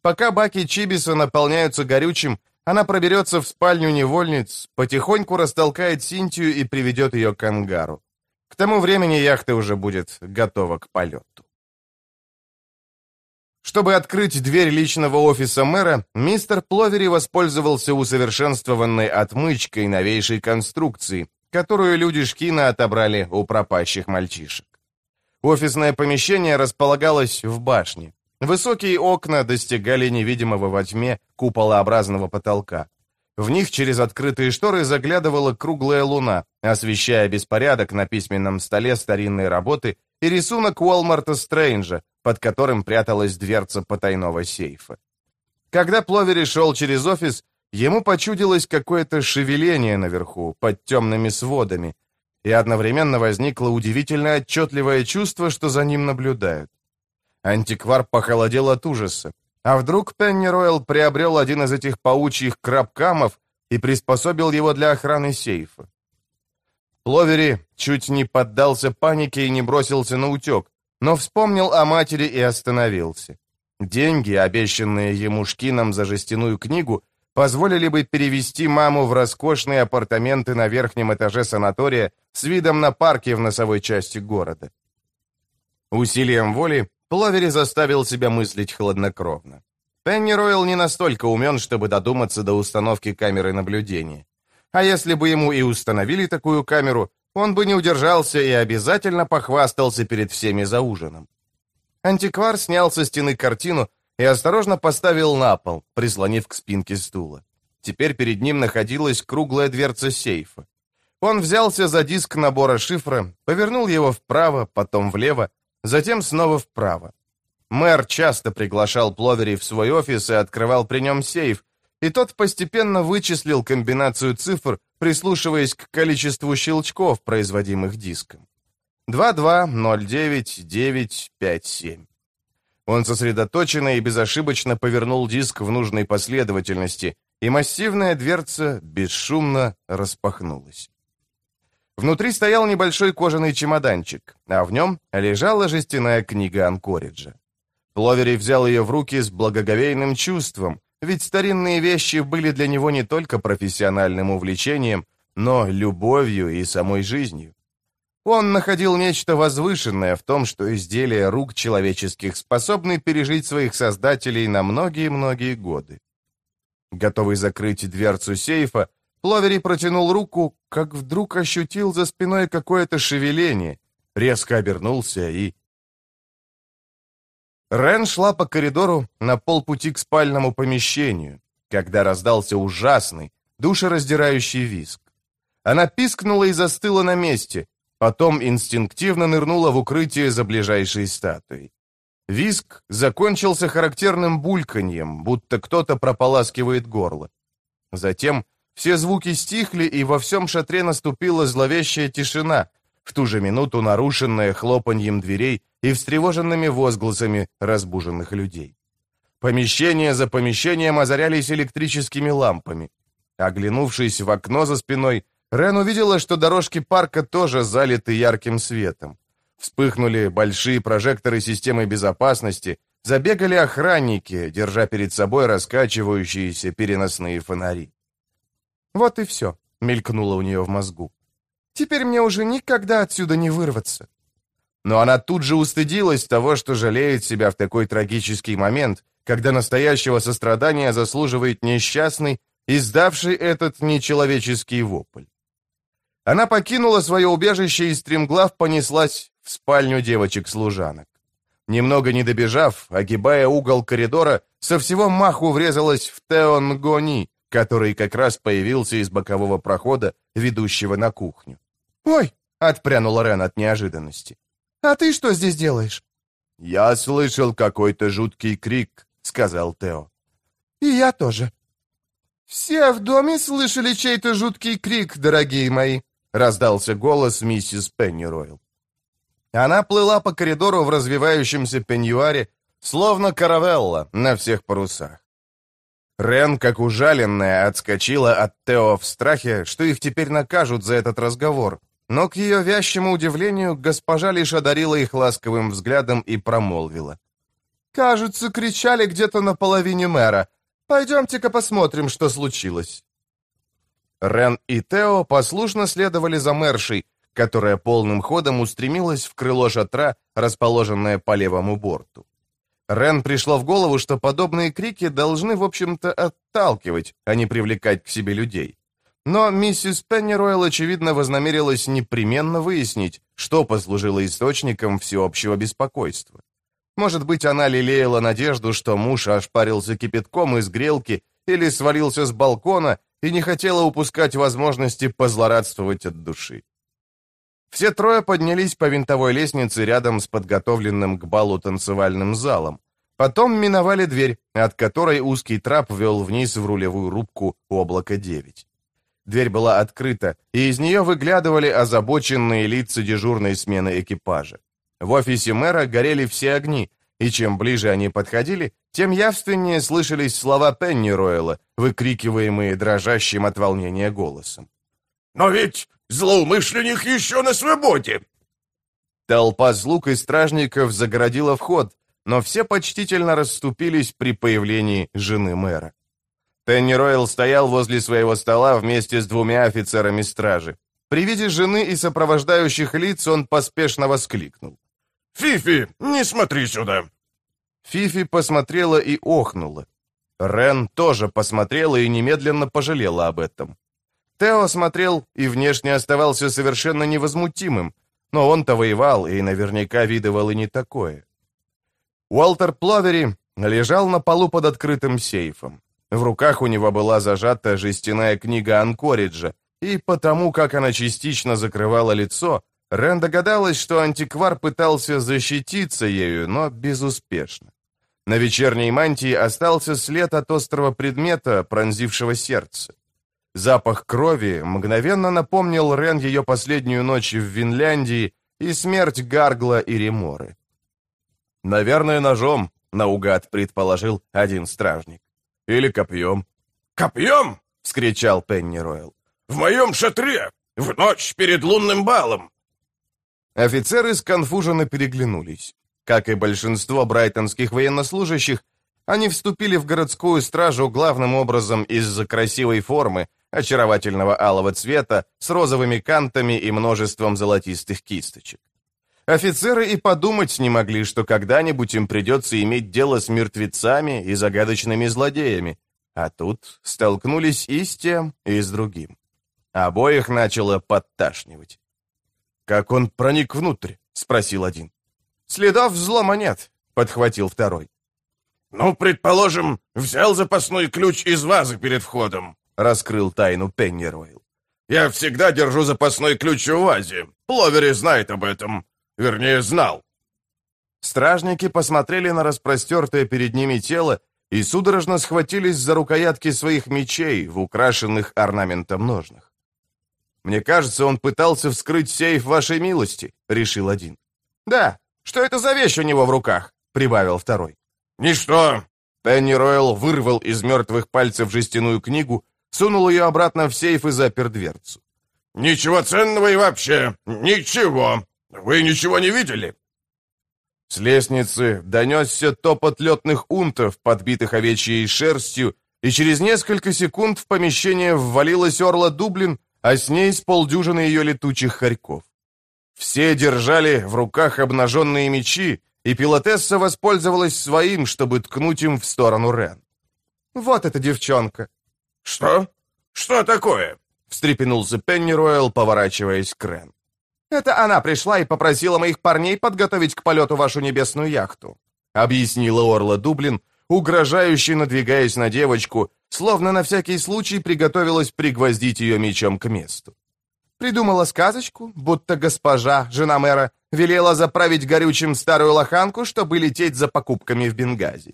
Пока баки Чибиса наполняются горючим, она проберется в спальню невольниц, потихоньку растолкает Синтию и приведет ее к ангару. К тому времени яхта уже будет готова к полету. Чтобы открыть дверь личного офиса мэра, мистер Пловери воспользовался усовершенствованной отмычкой новейшей конструкции, которую люди Шкина отобрали у пропащих мальчишек. Офисное помещение располагалось в башне. Высокие окна достигали невидимого во тьме куполообразного потолка. В них через открытые шторы заглядывала круглая луна, освещая беспорядок на письменном столе старинной работы и рисунок Уолмарта Стрэнджа, под которым пряталась дверца потайного сейфа. Когда Пловери шел через офис, ему почудилось какое-то шевеление наверху, под темными сводами, и одновременно возникло удивительно отчетливое чувство, что за ним наблюдают. Антиквар похолодел от ужаса. А вдруг Пенниройл приобрел один из этих паучьих крабкамов и приспособил его для охраны сейфа? Пловери чуть не поддался панике и не бросился на утек, но вспомнил о матери и остановился. Деньги, обещанные ему Шкином за жестяную книгу, позволили бы перевести маму в роскошные апартаменты на верхнем этаже санатория с видом на парки в носовой части города. Усилием воли Пловери заставил себя мыслить хладнокровно. Пенниройл не настолько умен, чтобы додуматься до установки камеры наблюдения. А если бы ему и установили такую камеру, он бы не удержался и обязательно похвастался перед всеми за ужином. Антиквар снял со стены картину и осторожно поставил на пол, прислонив к спинке стула. Теперь перед ним находилась круглая дверца сейфа. Он взялся за диск набора шифра, повернул его вправо, потом влево, затем снова вправо. Мэр часто приглашал Пловери в свой офис и открывал при нем сейф, и тот постепенно вычислил комбинацию цифр, прислушиваясь к количеству щелчков, производимых диском. 2209-957. Он сосредоточенно и безошибочно повернул диск в нужной последовательности, и массивная дверца бесшумно распахнулась. Внутри стоял небольшой кожаный чемоданчик, а в нем лежала жестяная книга Анкориджа. Пловери взял ее в руки с благоговейным чувством, ведь старинные вещи были для него не только профессиональным увлечением, но любовью и самой жизнью. Он находил нечто возвышенное в том, что изделия рук человеческих способны пережить своих создателей на многие-многие годы. Готовый закрыть дверцу сейфа, Пловери протянул руку, как вдруг ощутил за спиной какое-то шевеление, резко обернулся и... Рен шла по коридору на полпути к спальному помещению, когда раздался ужасный, душераздирающий визг. Она пискнула и застыла на месте, потом инстинктивно нырнула в укрытие за ближайшей статуей. Визг закончился характерным бульканьем, будто кто-то прополаскивает горло. Затем все звуки стихли, и во всем шатре наступила зловещая тишина, в ту же минуту нарушенная хлопаньем дверей и встревоженными возгласами разбуженных людей. Помещение за помещением озарялись электрическими лампами. Оглянувшись в окно за спиной, Рен увидела, что дорожки парка тоже залиты ярким светом. Вспыхнули большие прожекторы системы безопасности, забегали охранники, держа перед собой раскачивающиеся переносные фонари. «Вот и все», — мелькнуло у нее в мозгу. «Теперь мне уже никогда отсюда не вырваться». Но она тут же устыдилась того, что жалеет себя в такой трагический момент, когда настоящего сострадания заслуживает несчастный, издавший этот нечеловеческий вопль. Она покинула свое убежище и стремглав понеслась в спальню девочек-служанок. Немного не добежав, огибая угол коридора, со всего маху врезалась в Тео Нгони, который как раз появился из бокового прохода, ведущего на кухню. «Ой!» — отпрянула Рен от неожиданности. «А ты что здесь делаешь?» «Я слышал какой-то жуткий крик», — сказал Тео. «И я тоже». «Все в доме слышали чей-то жуткий крик, дорогие мои», — раздался голос миссис Пенниройл. Она плыла по коридору в развивающемся пеньюаре, словно каравелла на всех парусах. Рен, как ужаленная, отскочила от Тео в страхе, что их теперь накажут за этот разговор, но, к ее вящему удивлению, госпожа лишь одарила их ласковым взглядом и промолвила. Кажется, кричали где-то на половине мэра. Пойдемте-ка посмотрим, что случилось». Рен и Тео послушно следовали за мэршей, которая полным ходом устремилась в крыло шатра, расположенное по левому борту. Рен пришло в голову, что подобные крики должны, в общем-то, отталкивать, а не привлекать к себе людей. Но миссис Пенниройл, очевидно, вознамерилась непременно выяснить, что послужило источником всеобщего беспокойства. Может быть, она лелеяла надежду, что муж ошпарился кипятком из грелки или свалился с балкона и не хотела упускать возможности позлорадствовать от души. Все трое поднялись по винтовой лестнице рядом с подготовленным к балу танцевальным залом. Потом миновали дверь, от которой узкий трап вел вниз в рулевую рубку «Облако-9». Дверь была открыта, и из нее выглядывали озабоченные лица дежурной смены экипажа. В офисе мэра горели все огни, и чем ближе они подходили, тем явственнее слышались слова Пеннироэла, выкрикиваемые дрожащим от волнения голосом. «Но ведь злоумышленник еще на свободе!» Толпа слуг и стражников загородила вход, но все почтительно расступились при появлении жены мэра. Пеннироэл стоял возле своего стола вместе с двумя офицерами стражи. При виде жены и сопровождающих лиц он поспешно воскликнул. «Фифи, не смотри сюда!» Фифи посмотрела и охнула. Рен тоже посмотрела и немедленно пожалела об этом. Тео смотрел и внешне оставался совершенно невозмутимым, но он-то воевал и наверняка видывал и не такое. Уолтер Пловери лежал на полу под открытым сейфом. В руках у него была зажата жестяная книга Анкориджа, и потому, как она частично закрывала лицо, Рен догадалась, что антиквар пытался защититься ею, но безуспешно. На вечерней мантии остался след от острого предмета, пронзившего сердце. Запах крови мгновенно напомнил Рен ее последнюю ночь в Винляндии и смерть Гаргла и Реморы. «Наверное, ножом», — наугад предположил один стражник. «Или копьем». «Копьем?» — вскричал Пенниройл. «В моем шатре! В ночь перед лунным балом!» Офицеры сконфуженно переглянулись. Как и большинство брайтонских военнослужащих, они вступили в городскую стражу главным образом из-за красивой формы, очаровательного алого цвета, с розовыми кантами и множеством золотистых кисточек. Офицеры и подумать не могли, что когда-нибудь им придется иметь дело с мертвецами и загадочными злодеями, а тут столкнулись и с тем, и с другим. Обоих начало подташнивать. «Как он проник внутрь?» — спросил один. «Следов взлома нет», — подхватил второй. «Ну, предположим, взял запасной ключ из вазы перед входом», — раскрыл тайну Пенниройл. «Я всегда держу запасной ключ в вазе. Пловери знает об этом. Вернее, знал». Стражники посмотрели на распростертое перед ними тело и судорожно схватились за рукоятки своих мечей в украшенных орнаментом ножнах. «Мне кажется, он пытался вскрыть сейф вашей милости», — решил один. «Да, что это за вещь у него в руках?» — прибавил второй. «Ничто!» Пенниройл вырвал из мертвых пальцев жестяную книгу, сунул ее обратно в сейф и запер дверцу. «Ничего ценного и вообще ничего! Вы ничего не видели?» С лестницы донесся топот летных унтов, подбитых овечьей шерстью, и через несколько секунд в помещение ввалилась Орла Дублин, а с ней с полдюжины ее летучих хорьков. Все держали в руках обнаженные мечи, и пилотесса воспользовалась своим, чтобы ткнуть им в сторону Рен. «Вот эта девчонка!» «Что? Что такое?» — встрепенулся Пенниройл, поворачиваясь к Рен. «Это она пришла и попросила моих парней подготовить к полету вашу небесную яхту», — объяснила Орла Дублин, угрожающе надвигаясь на девочку, словно на всякий случай приготовилась пригвоздить ее мечом к месту. Придумала сказочку, будто госпожа, жена мэра, велела заправить горючим старую лоханку, чтобы лететь за покупками в Бенгази.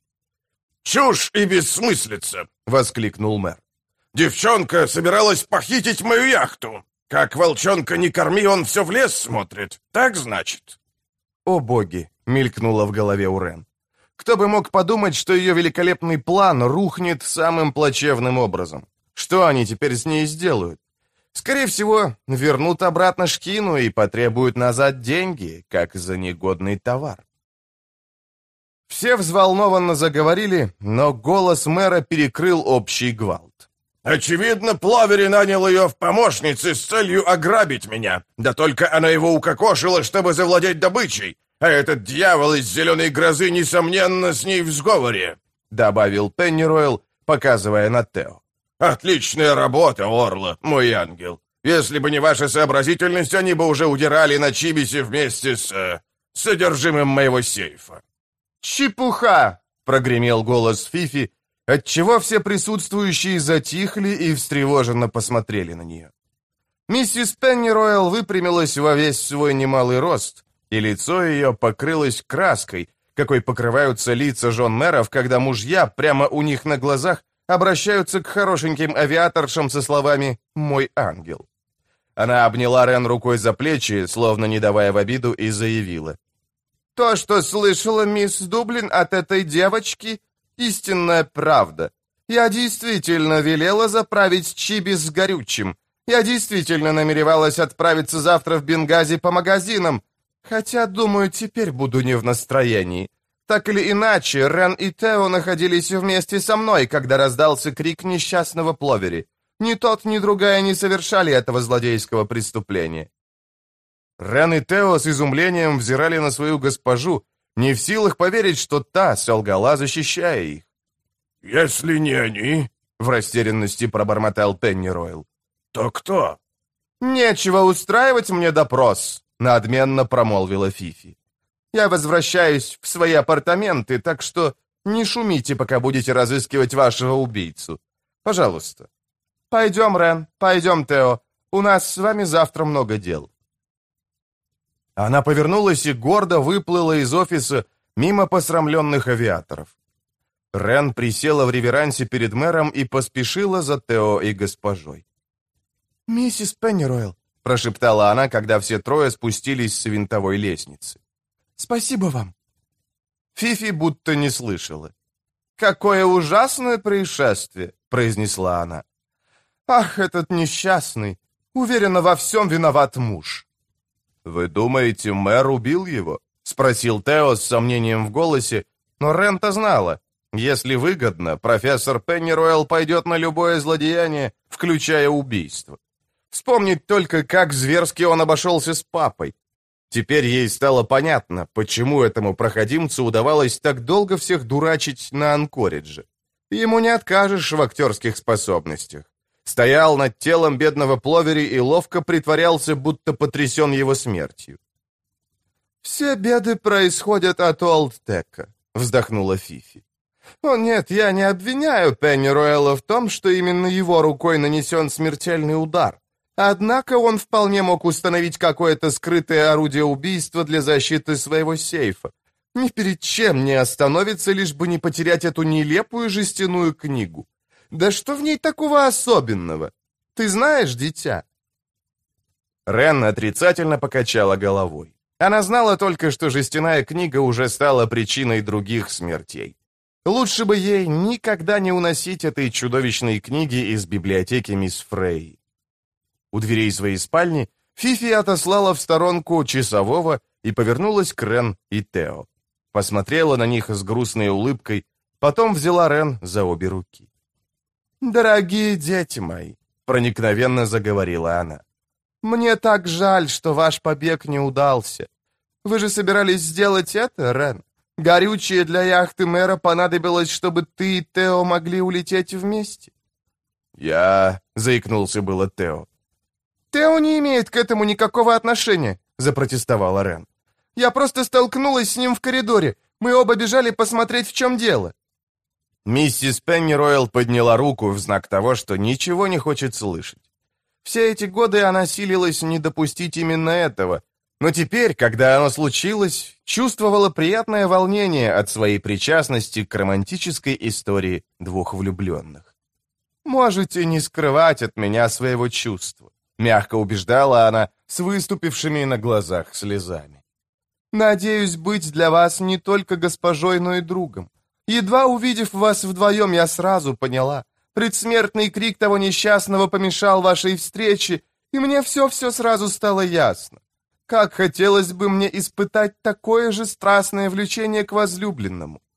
«Чушь и бессмыслица!» — воскликнул мэр. «Девчонка собиралась похитить мою яхту. Как волчонка не корми, он все в лес смотрит. Так значит?» «О боги!» — мелькнуло в голове у Рен. Кто бы мог подумать, что ее великолепный план рухнет самым плачевным образом? Что они теперь с ней сделают? Скорее всего, вернут обратно Шкину и потребуют назад деньги, как за негодный товар. Все взволнованно заговорили, но голос мэра перекрыл общий гвалт. «Очевидно, Пловери нанял ее в помощницы с целью ограбить меня. Да только она его укокошила, чтобы завладеть добычей. А этот дьявол из зеленой грозы, несомненно, с ней в сговоре», — добавил Пенниройл, показывая на Тео. «Отличная работа, Орла, мой ангел. Если бы не ваша сообразительность, они бы уже удирали на Чибисе вместе с содержимым моего сейфа». «Чепуха!» — прогремел голос Фифи, отчего все присутствующие затихли и встревоженно посмотрели на нее. Миссис Пенниройл выпрямилась во весь свой немалый рост, и лицо ее покрылось краской, какой покрываются лица жен мэров, когда мужья прямо у них на глазах обращаются к хорошеньким авиаторшам со словами «мой ангел». Она обняла Рен рукой за плечи, словно не давая в обиду, и заявила: «То, что слышала мисс Дублин от этой девочки, истинная правда. Я действительно велела заправить Чибис с горючим. Я действительно намеревалась отправиться завтра в Бенгази по магазинам, хотя, думаю, теперь буду не в настроении. Так или иначе, Рен и Тео находились вместе со мной, когда раздался крик несчастного Пловери. Ни тот, ни другая не совершали этого злодейского преступления». Рен и Тео с изумлением взирали на свою госпожу, не в силах поверить, что та солгала, защищая их. «Если не они, — в растерянности пробормотал Пенниройл, — то кто?» «Нечего устраивать мне допрос», — надменно промолвила Фифи. «Я возвращаюсь в свои апартаменты, так что не шумите, пока будете разыскивать вашего убийцу. Пожалуйста. Пойдем, Рен, пойдем, Тео. У нас с вами завтра много дел». Она повернулась и гордо выплыла из офиса мимо посрамленных авиаторов. Рен присела в реверансе перед мэром и поспешила за Тео и госпожой. «Миссис Пенниройл», — прошептала она, когда все трое спустились с винтовой лестницы. «Спасибо вам». Фифи будто не слышала. «Какое ужасное происшествие», — произнесла она. «Ах, этот несчастный! Уверена, во всем виноват муж». «Вы думаете, мэр убил его?» — спросил Тео с сомнением в голосе, но Рен-то знала. Если выгодно, профессор Пенниройл пойдет на любое злодеяние, включая убийство. Вспомнить только, как зверски он обошелся с папой. Теперь ей стало понятно, почему этому проходимцу удавалось так долго всех дурачить на Анкоридже. Ему не откажешь в актерских способностях. Стоял над телом бедного Пловери и ловко притворялся, будто потрясен его смертью. «Все беды происходят от Олдтека», — вздохнула Фифи. «О нет, я не обвиняю Пеннироэла в том, что именно его рукой нанесен смертельный удар. Однако он вполне мог установить какое-то скрытое орудие убийства для защиты своего сейфа. Ни перед чем не остановится, лишь бы не потерять эту нелепую жестяную книгу. Да что в ней такого особенного? Ты знаешь, дитя?» Рен отрицательно покачала головой. Она знала только, что жестяная книга уже стала причиной других смертей. Лучше бы ей никогда не уносить этой чудовищной книги из библиотеки мисс Фрей. У дверей своей спальни Фифи отослала в сторонку часового и повернулась к Рен и Тео. Посмотрела на них с грустной улыбкой, потом взяла Рен за обе руки. «Дорогие дети мои», — проникновенно заговорила она, — «мне так жаль, что ваш побег не удался. Вы же собирались сделать это, Рен? Горючее для яхты мэра понадобилось, чтобы ты и Тео могли улететь вместе». «Я...» — заикнулся было Тео. «Тео не имеет к этому никакого отношения», — запротестовала Рен. «Я просто столкнулась с ним в коридоре. Мы оба бежали посмотреть, в чем дело». Миссис Пенниройл подняла руку в знак того, что ничего не хочет слышать. Все эти годы она силилась не допустить именно этого, но теперь, когда оно случилось, чувствовала приятное волнение от своей причастности к романтической истории двух влюбленных. «Можете не скрывать от меня своего чувства», — мягко убеждала она с выступившими на глазах слезами. «Надеюсь быть для вас не только госпожой, но и другом. Едва увидев вас вдвоем, я сразу поняла. Предсмертный крик того несчастного помешал вашей встрече, и мне все сразу стало ясно. Как хотелось бы мне испытать такое же страстное влечение к возлюбленному.